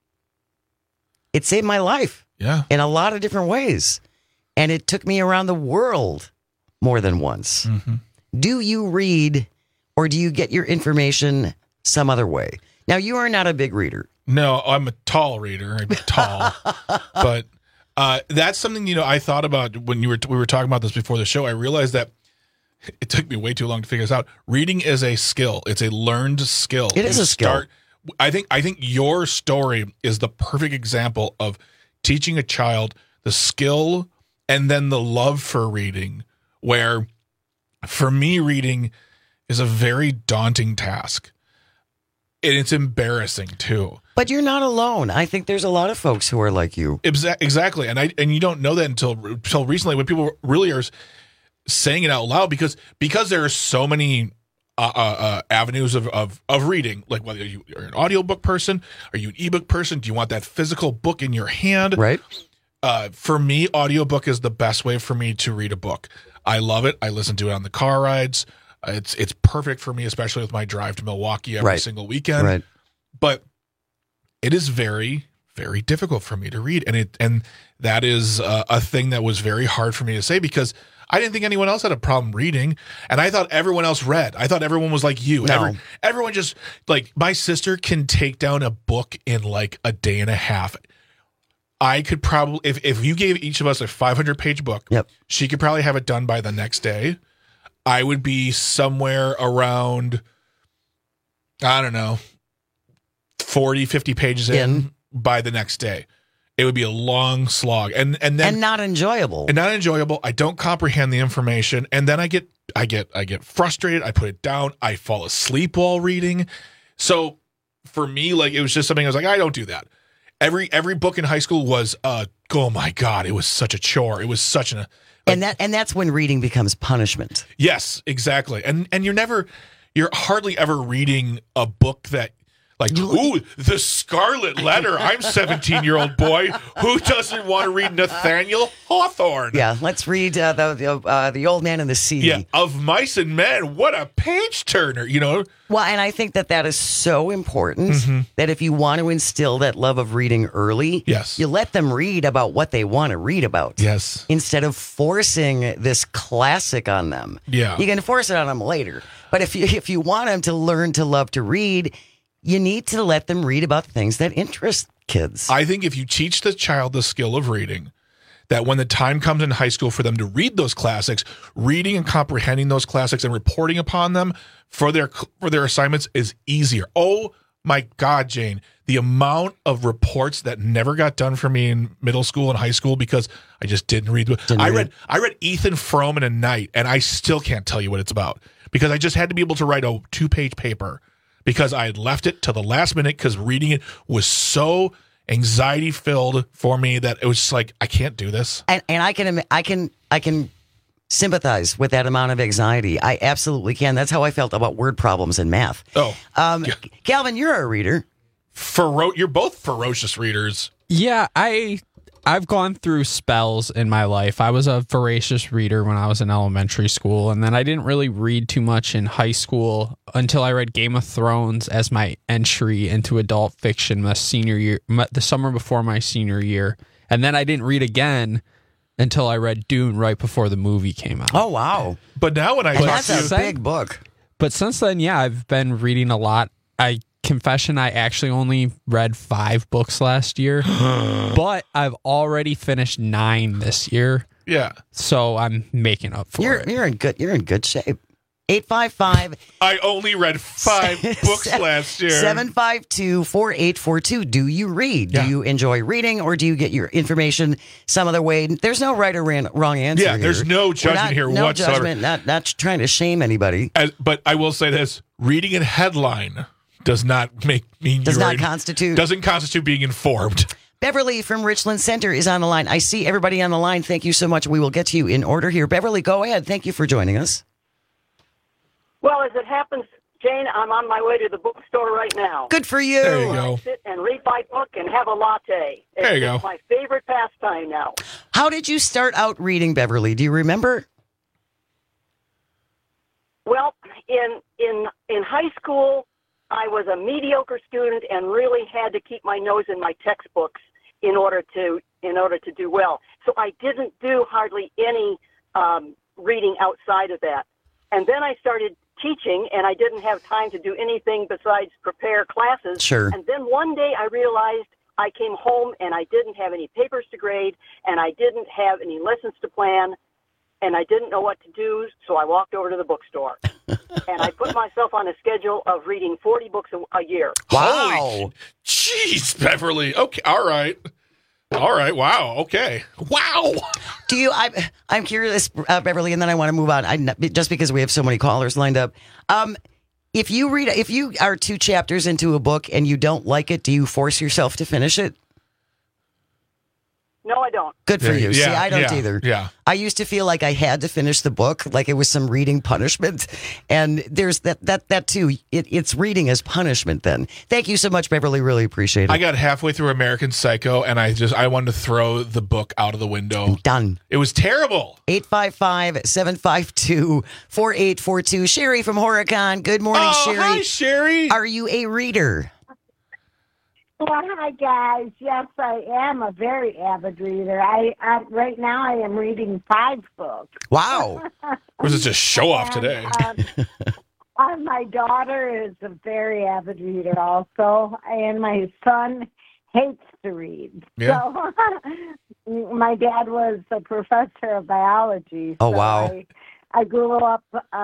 It saved my life in a lot of different ways. And it took me around the world more than once. Do you read, or do you get your information some other way? Now, you are not a big reader. No, I'm a tall reader. I'm tall. But that's something, I thought about when we were talking about this before the show. I realized that it took me way too long to figure this out. Reading is a skill. It's a learned skill. It is a skill. I think your story is the perfect example of teaching a child the skill and then the love for reading, where for me, reading is a very daunting task. And it's embarrassing too. But you're not alone. I think there's a lot of folks who are like you. Exactly. And you don't know that until recently, when people really are saying it out loud, because there are so many avenues of reading, like whether you're an audiobook person, are you an ebook person, do you want that physical book in your hand? Right. For me, audiobook is the best way for me to read a book. I love it. I listen to it on the car rides. It's perfect for me, especially with my drive to Milwaukee every single weekend. Right. But it is very, very difficult for me to read, and that is a thing that was very hard for me to say, because I didn't think anyone else had a problem reading, and I thought everyone else read. I thought everyone was like you. No. Everyone just, like, my sister can take down a book in like a day and a half. I could probably, if you gave each of us a 500-page book, she could probably have it done by the next day. I would be somewhere around, I don't know, 40, 50 pages in by the next day. It would be a long slog. And not enjoyable. And not enjoyable. I don't comprehend the information. And then I get frustrated. I put it down. I fall asleep while reading. So for me, like, it was just something I was like, I don't do that. Every book in high school was, oh my God, it was such a chore. It was such an... And that's when reading becomes punishment. Yes, exactly. And you're hardly ever reading a book that, like, ooh, The Scarlet Letter. I'm 17-year-old boy. Who doesn't want to read Nathaniel Hawthorne? Yeah, let's read the Old Man and the Sea. Yeah, Of Mice and Men. What a page turner, you know? Well, and I think that is so important that if you want to instill that love of reading early, you let them read about what they want to read about. Yes. Instead of forcing this classic on them. Yeah. You can force it on them later. But if you want them to learn to love to read, you need to let them read about things that interest kids. I think if you teach the child the skill of reading, that when the time comes in high school for them to read those classics, reading and comprehending those classics and reporting upon them for their assignments is easier. Oh my God, Jane, the amount of reports that never got done for me in middle school and high school because I just didn't read. I read Ethan Frome in a night, and I still can't tell you what it's about because I just had to be able to write a 2-page paper because I had left it to the last minute because reading it was so anxiety filled for me that it was just like, I can't do this. And I can sympathize with that amount of anxiety. I absolutely can. That's how I felt about word problems in math. Oh, Calvin, you're a reader. You're both ferocious readers. Yeah, I've gone through spells in my life. I was a voracious reader when I was in elementary school, and then I didn't really read too much in high school until I read Game of Thrones as my entry into adult fiction my senior year, the summer before my senior year. And then I didn't read again until I read Dune right before the movie came out. Oh, wow. But now when that's a big book. But since then, yeah, I've been reading a lot. Confession, I actually only read 5 books last year, but I've already finished 9 this year. Yeah. So I'm making up for it. You're in good shape. 855. I only read 5 books last year. 752-4842. Do you read? Yeah. Do you enjoy reading, or do you get your information some other way? There's no right or wrong answer. Yeah, there's no judgment here no whatsoever. Judgment, not trying to shame anybody. But I will say this: reading a headline doesn't constitute being informed. Beverly from Richland Center is on the line. I see everybody on the line. Thank you so much. We will get to you in order here. Beverly, go ahead. Thank you for joining us. Well, as it happens, Jane, I'm on my way to the bookstore right now. Good for you. There you go. I sit and read my book and have a latte. There you go. It's my favorite pastime now. How did you start out reading, Beverly? Do you remember? Well, in high school, I was a mediocre student and really had to keep my nose in my textbooks in order to do well. So I didn't do hardly any reading outside of that. And then I started teaching, and I didn't have time to do anything besides prepare classes. Sure. And then one day I realized I came home and I didn't have any papers to grade, and I didn't have any lessons to plan, and I didn't know what to do, so I walked over to the bookstore. And I put myself on a schedule of reading 40 books a year. Wow. Jeez, Beverly. Okay. All right. Wow. Okay. Wow. I'm curious, Beverly, and then I want to move on. Just because we have so many callers lined up. If you are 2 chapters into a book and you don't like it, do you force yourself to finish it? No, I don't. Good for you. Yeah, See, I don't either. Yeah. I used to feel like I had to finish the book, like it was some reading punishment. And there's that too. It's reading as punishment then. Thank you so much, Beverly. Really appreciate it. I got halfway through American Psycho, and I wanted to throw the book out of the window. Done. It was terrible. 855-752-4842. Sherry from Horicon. Good morning, Sherry. Hi, Sherry. Are you a reader? Well, hi, guys. Yes, I am a very avid reader. Right now I am reading 5 books. Wow. Was it just show off today? My daughter is a very avid reader also, and my son hates to read. Yeah. So my dad was a professor of biology. Oh, wow. I grew up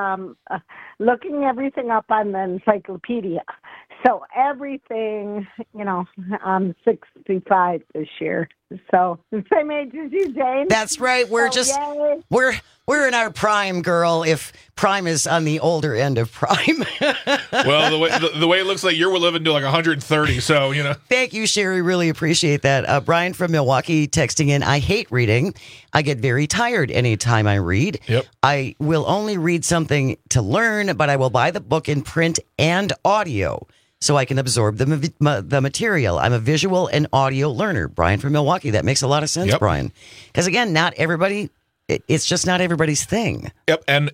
looking everything up on the encyclopedia. So everything, I'm 65 this year. So same age as you, Jane. That's right. We're we're in our prime, girl. If prime is on the older end of prime. Well, the way it looks like you're living to like 130. So Thank you, Sherry. Really appreciate that. Brian from Milwaukee texting in. I hate reading. I get very tired anytime I read. Yep. I will only read something to learn, but I will buy the book in print and audio, so I can absorb the material. I'm a visual and audio learner. Brian from Milwaukee. That makes a lot of sense, Yep. Brian. Because again, not everybody. It's just not everybody's thing. Yep, and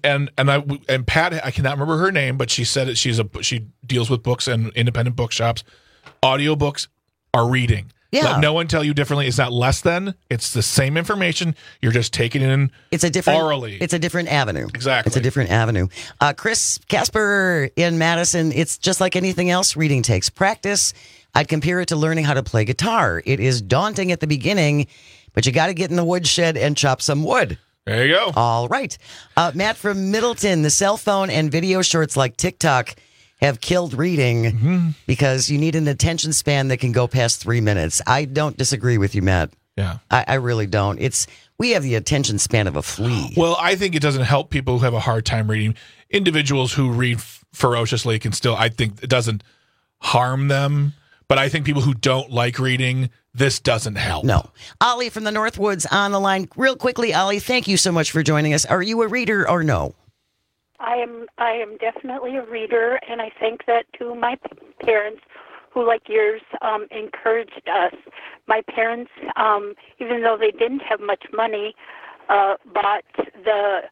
Pat, I cannot remember her name, but she said she deals with books and independent bookshops. Audiobooks are reading. Yeah. Let no one tell you differently. It's not less than. It's the same information. You're just taking it in. It's a different orally. It's a different avenue. Exactly. It's a different avenue. Chris Casper in Madison. It's just like anything else. Reading takes practice. I'd compare it to learning how to play guitar. It is daunting at the beginning, but you got to get in the woodshed and chop some wood. There you go. All right. Matt from Middleton. The cell phone and video shorts like TikTok have killed reading because you need an attention span that can go past 3 minutes. I don't disagree with you, Matt. Yeah. I really don't. We have the attention span of a flea. Well, I think it doesn't help people who have a hard time reading. Individuals who read ferociously can still, I think it doesn't harm them. But I think people who don't like reading, this doesn't help. No. Ollie from the Northwoods on the line. Real quickly, Ollie, thank you so much for joining us. Are you a reader or no? I am definitely a reader, and I think that to my parents, who like yours encouraged us. My parents, even though they didn't have much money, bought the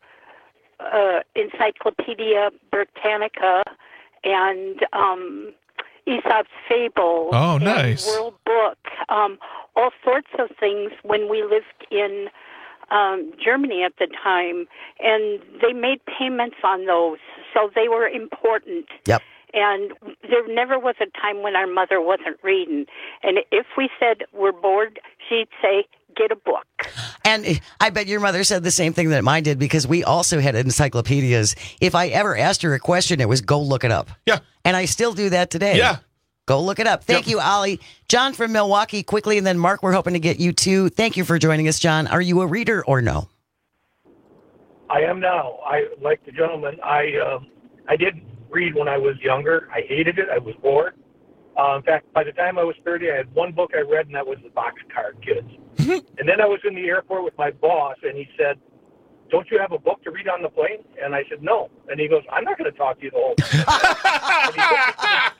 Encyclopedia Britannica and Aesop's Fable. Oh, nice. And World Book, all sorts of things when we lived in Germany at the time, and they made payments on those, so they were important. Yep. And there never was a time when our mother wasn't reading. And if we said we're bored, she'd say, get a book. And I bet your mother said the same thing that mine did, because we also had encyclopedias. If I ever asked her a question, it was go look it up. Yeah. And I still do that today. Yeah. Go look it up. Thank you, Ollie. John from Milwaukee, quickly, and then Mark, we're hoping to get you too. Thank you for joining us, John. Are you a reader or no? I am now. Like the gentleman, I didn't read when I was younger. I hated it. I was bored. In fact, by the time I was 30, I had one book I read, and that was The Boxcar Kids. And then I was in the airport with my boss, and he said, don't you have a book to read on the plane? And I said, no. And he goes, I'm not going to talk to you the whole time.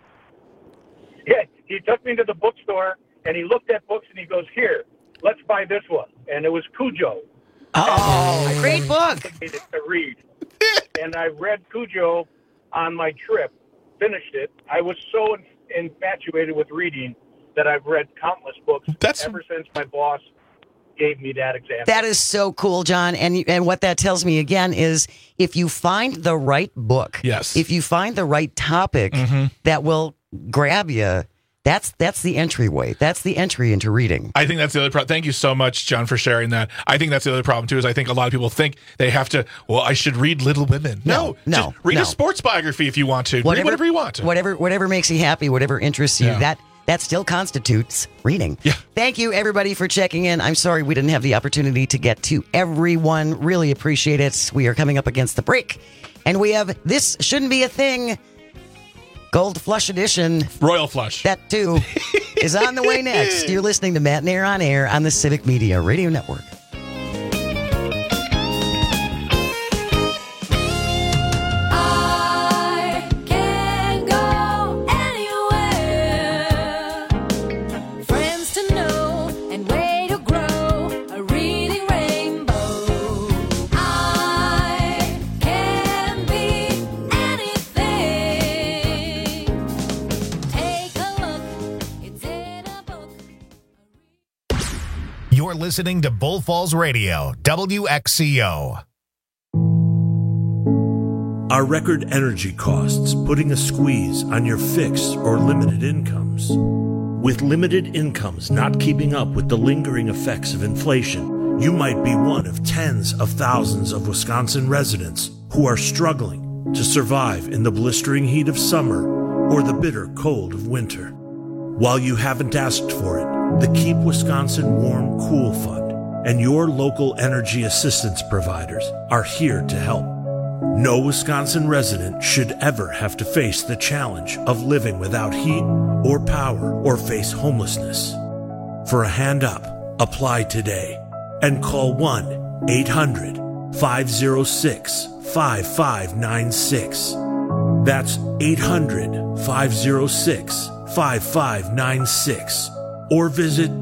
Yeah, he took me to the bookstore, and he looked at books, and he goes, here, let's buy this one. And it was Cujo. Oh, great book. To read. And I read Cujo on my trip, finished it. I was so infatuated with reading that I've read countless books ever since my boss gave me that example. That is so cool, John. And what that tells me again is if you find the right book, yes, if you find the right topic that will grab you, that's the entryway. That's the entry into reading. I think that's the other problem. Thank you so much, John, for sharing that. I think that's the other problem, too, is I think a lot of people think they have to, I should read Little Women. No. Just read a sports biography if you want to. Read whatever you want to. Whatever makes you happy, whatever interests you, Yeah. that still constitutes reading. Yeah. Thank you, everybody, for checking in. I'm sorry we didn't have the opportunity to get to everyone. Really appreciate it. We are coming up against the break, and we have This Shouldn't Be a Thing, Gold Flush Edition. Royal Flush. That, too, is on the way next. You're listening to Matt and Air on Air on the Civic Media Radio Network. I can go anywhere. Friends to know and way to grow. A reading rainbow. I can be anything. Take a look. It's in a book. You're listening to Bull Falls Radio, WXCO. Are record energy costs putting a squeeze on your fixed or limited incomes? With limited incomes not keeping up with the lingering effects of inflation, you might be one of tens of thousands of Wisconsin residents who are struggling to survive in the blistering heat of summer or the bitter cold of winter. While you haven't asked for it, the Keep Wisconsin Warm Cool Fund and your local energy assistance providers are here to help. No Wisconsin resident should ever have to face the challenge of living without heat or power or face homelessness. For a hand up, apply today and call 1-800-506-5596. That's 800-506-5596. Or visit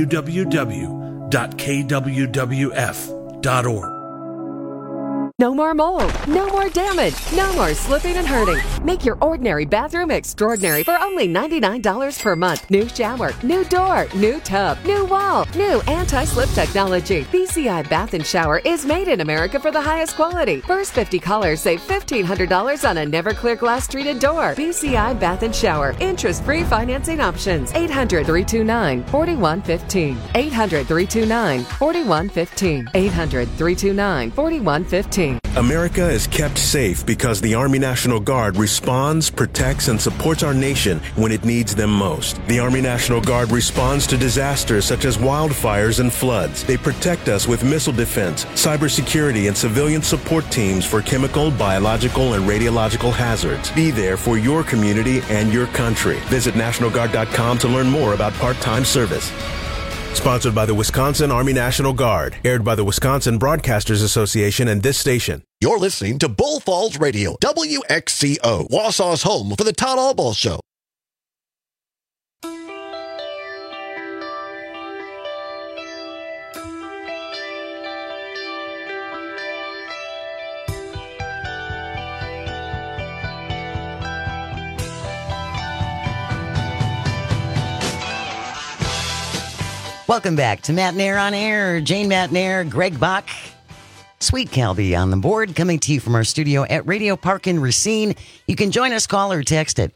www.kwwf.org. No more mold, no more damage, no more slipping and hurting. Make your ordinary bathroom extraordinary for only $99 per month. New shower, new door, new tub, new wall, new anti-slip technology. BCI Bath and Shower is made in America for the highest quality. First 50 callers save $1,500 on a Never-Clear glass treated door. BCI Bath and Shower. Interest-free financing options. 800-329-4115. 800-329-4115. 800-329-4115. America is kept safe because the Army National Guard responds, protects, and supports our nation when it needs them most. The Army National Guard responds to disasters such as wildfires and floods. They protect us with missile defense, cybersecurity, and civilian support teams for chemical, biological, and radiological hazards. Be there for your community and your country. Visit NationalGuard.com to learn more about part-time service. Sponsored by the Wisconsin Army National Guard. Aired by the Wisconsin Broadcasters Association and this station. You're listening to Bull Falls Radio, WXCO, Wausau's home for the Todd Albaugh Show. Welcome back to Matt Nair on Air. Jane Matt Nair, Greg Bach, Sweet Calby on the board, coming to you from our studio at Radio Park in Racine. You can join us, call or text at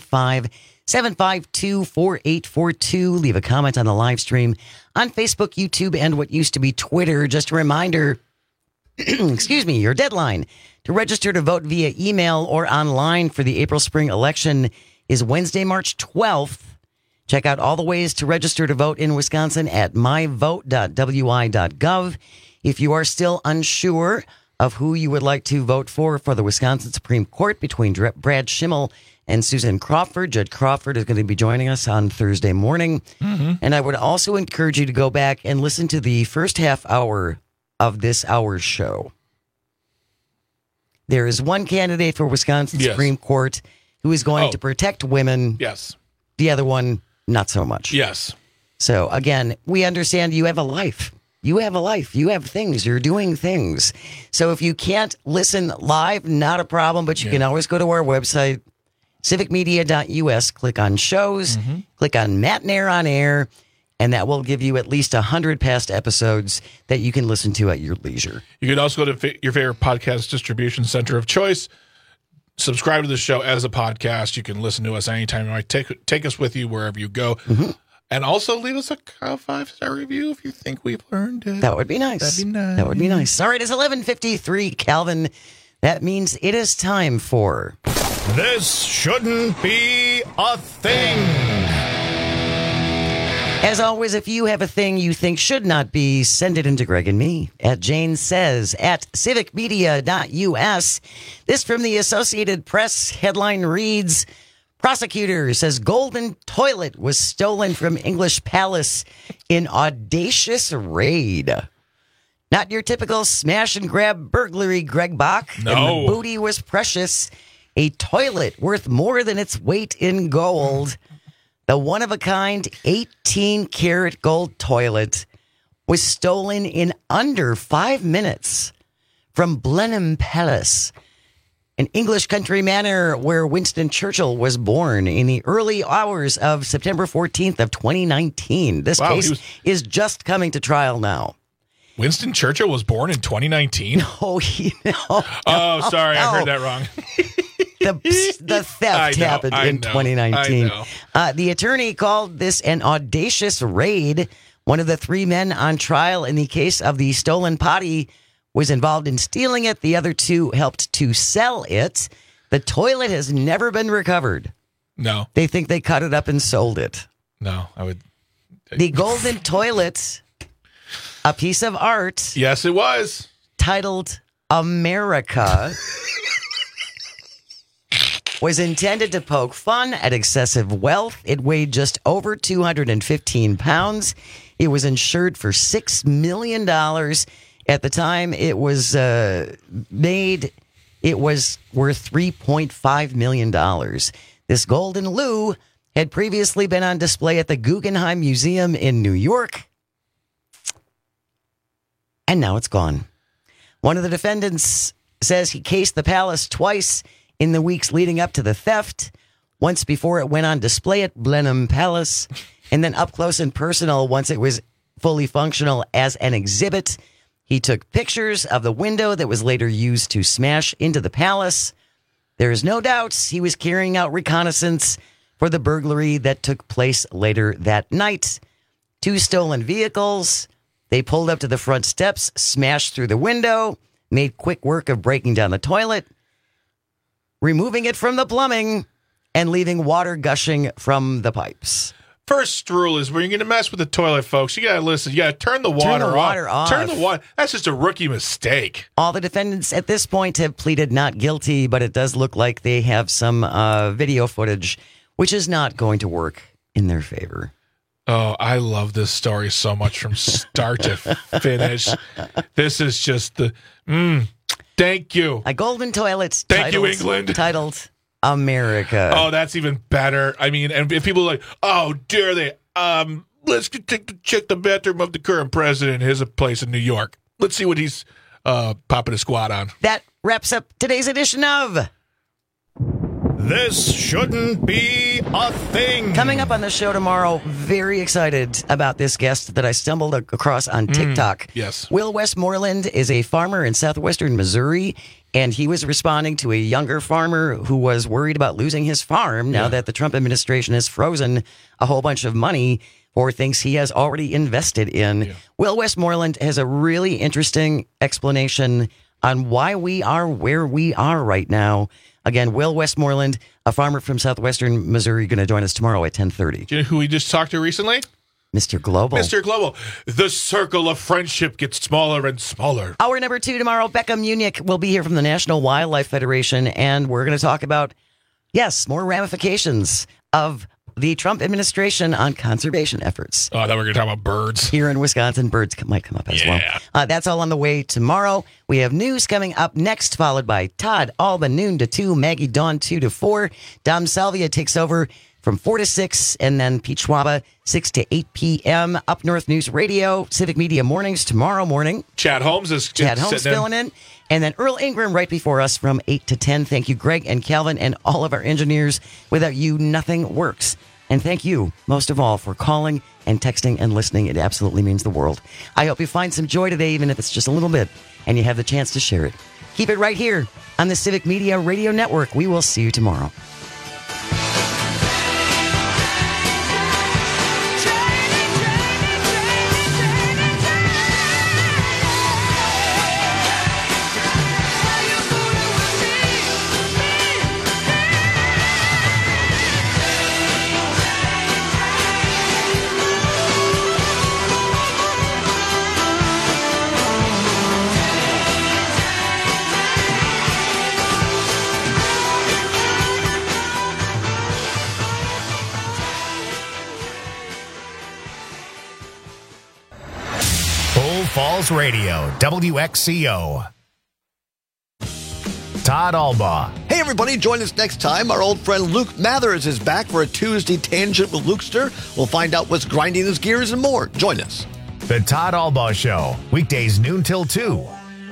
855-752-4842. Leave a comment on the live stream on Facebook, YouTube, and what used to be Twitter. Just a reminder, excuse me, your deadline to register to vote via email or online for the April spring election is Wednesday, March 12th. Check out all the ways to register to vote in Wisconsin at myvote.wi.gov. If you are still unsure of who you would like to vote for the Wisconsin Supreme Court between Brad Schimmel and Susan Crawford, Judge Crawford is going to be joining us on Thursday morning. Mm-hmm. And I would also encourage you to go back and listen to the first half hour of this hour's show. There is one candidate for Wisconsin Supreme Court who is going to protect women. Yes. The other one, not so much. Yes. So, again, we understand you have a life. You have a life. You have things. You're doing things. So if you can't listen live, not a problem, but you can always go to our website, civicmedia.us, click on shows, click on Matt Nair on Air, and that will give you at least 100 past episodes that you can listen to at your leisure. You can also go to your favorite podcast distribution center of choice. Subscribe to the show as a podcast. You can listen to us anytime you like. Take us with you wherever you go. Mm-hmm. And also leave us a 5-star review if you think we've learned it. That would be nice. That'd be nice. That would be nice. All right, it's 11:53, Calvin. That means it is time for... This shouldn't be a thing. As always, if you have a thing you think should not be, send it into Greg and me at Jane Says at civicmedia.us. This from the Associated Press headline reads, prosecutor says golden toilet was stolen from English Palace in audacious raid. Not your typical smash and grab burglary, Greg Bach. No. And the booty was precious. A toilet worth more than its weight in gold. The one-of-a-kind 18-karat gold toilet was stolen in under 5 minutes from Blenheim Palace, an English country manor where Winston Churchill was born in the early hours of September 14th of 2019. This case is just coming to trial now. Winston Churchill was born in 2019? No, sorry, I heard that wrong. The theft happened in 2019. The attorney called this an audacious raid. One of the 3 men on trial in the case of the stolen potty was involved in stealing it. The other 2 helped to sell it. The toilet has never been recovered. No. They think they cut it up and sold it. No, I would. The golden toilet, a piece of art. Yes, it was. Titled America. Was intended to poke fun at excessive wealth. It weighed just over 215 pounds. It was insured for $6 million. At the time it was made, it was worth $3.5 million. This golden loo had previously been on display at the Guggenheim Museum in New York. And now it's gone. One of the defendants says he cased the palace twice in the weeks leading up to the theft, once before it went on display at Blenheim Palace, and then up close and personal once it was fully functional as an exhibit. He took pictures of the window that was later used to smash into the palace. There is no doubt he was carrying out reconnaissance for the burglary that took place later that night. 2 stolen vehicles. They pulled up to the front steps, smashed through the window, made quick work of breaking down the toilet, removing it from the plumbing, and leaving water gushing from the pipes. First rule is when you're going to mess with the toilet, folks, you got to listen. You got to turn the water off. Turn the water. That's just a rookie mistake. All the defendants at this point have pleaded not guilty, but it does look like they have some video footage, which is not going to work in their favor. Oh, I love this story so much from start to finish. This is just the... Thank you. A golden toilet. Thank you, England. Titled America. Oh, that's even better. I mean, and if people are like, oh, dare they? Let's check the bathroom of the current president. Here's a place in New York. Let's see what he's popping a squat on. That wraps up today's edition of This Shouldn't Be a Thing. Coming up on the show tomorrow, very excited about this guest that I stumbled across on TikTok. Yes. Will Westmoreland is a farmer in southwestern Missouri, and he was responding to a younger farmer who was worried about losing his farm now that the Trump administration has frozen a whole bunch of money for things he has already invested in. Yeah. Will Westmoreland has a really interesting explanation on why we are where we are right now. Again, Will Westmoreland, a farmer from southwestern Missouri, going to join us tomorrow at 10:30. Do you know who we just talked to recently? Mr. Global. Mr. Global. The circle of friendship gets smaller and smaller. Hour number 2 tomorrow. Becca Munich will be here from the National Wildlife Federation, and we're going to talk about, yes, more ramifications of the Trump administration on conservation efforts. Oh, I thought we were going to talk about birds. Here in Wisconsin, birds might come up as well. That's all on the way tomorrow. We have news coming up next, followed by Todd Alba, noon to 2, Maggie Dawn, 2 to 4. Dom Salvia takes over from 4 to 6, and then Pete Schwaba, 6 to 8 p.m. Up North News Radio, Civic Media Mornings tomorrow morning. Chad Holmes is filling in. And then Earl Ingram right before us from 8 to 10. Thank you, Greg and Calvin and all of our engineers. Without you, nothing works. And thank you, most of all, for calling and texting and listening. It absolutely means the world. I hope you find some joy today, even if it's just a little bit, and you have the chance to share it. Keep it right here on the Civic Media Radio Network. We will see you tomorrow. Falls Radio, WXCO. Todd Alba. Hey, everybody, join us next time. Our old friend Luke Mathers is back for a Tuesday Tangent with Lukester. We'll find out what's grinding his gears and more. Join us. The Todd Alba Show, weekdays noon till 2.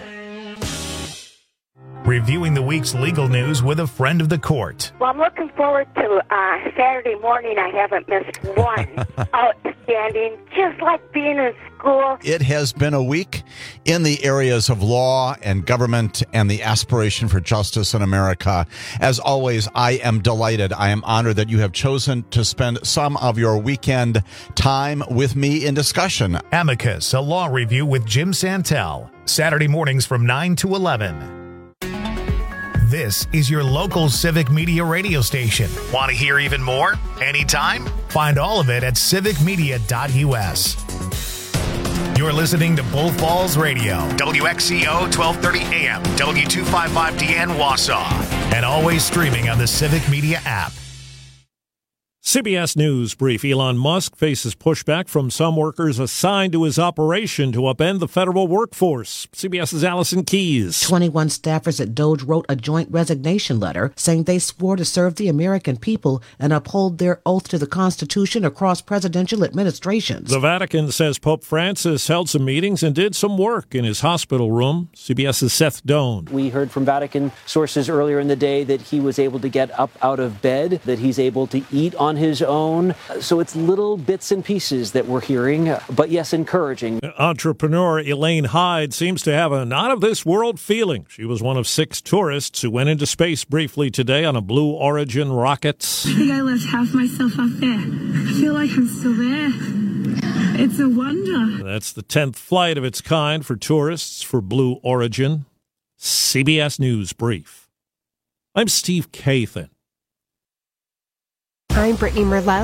Reviewing the week's legal news with a friend of the court. Well, I'm looking forward to Saturday morning. I haven't missed one. Outstanding. Just like being in school. It has been a week in the areas of law and government and the aspiration for justice in America. As always, I am delighted. I am honored that you have chosen to spend some of your weekend time with me in discussion. Amicus, a law review with Jim Santel. Saturday mornings from 9 to 11. This is your local civic media radio station. Want to hear even more? Anytime? Find all of it at civicmedia.us. You're listening to Bull Falls Radio, WXCO 1230 AM, W255DN Wausau, and always streaming on the Civic Media app. CBS News brief. Elon Musk faces pushback from some workers assigned to his operation to upend the federal workforce. CBS's Allison Keyes. 21 staffers at Doge wrote a joint resignation letter saying they swore to serve the American people and uphold their oath to the Constitution across presidential administrations. The Vatican says Pope Francis held some meetings and did some work in his hospital room. CBS's Seth Doan. We heard from Vatican sources earlier in the day that he was able to get up out of bed, that he's able to eat on his own. So it's little bits and pieces that we're hearing, but yes, encouraging. Entrepreneur Elaine Hyde seems to have a not-of-this-world feeling. She was one of 6 tourists who went into space briefly today on a Blue Origin rocket. I think I left half myself up there. I feel like I'm still there. It's a wonder. That's the 10th flight of its kind for tourists for Blue Origin. CBS News Brief. I'm Steve Kathan. I'm Brittany Merlot.